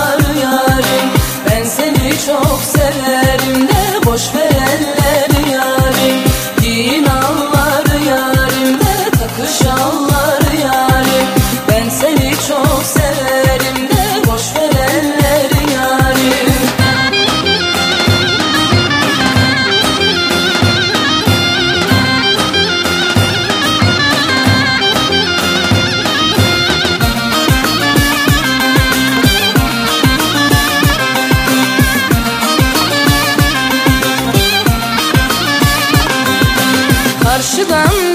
alları yarim. Ben seni çok severim de boş ver elleri yarim. Giyin alları yarim de takış alları yarim. Ben seni çok severim de boş ver elleri yarim. Karşıdan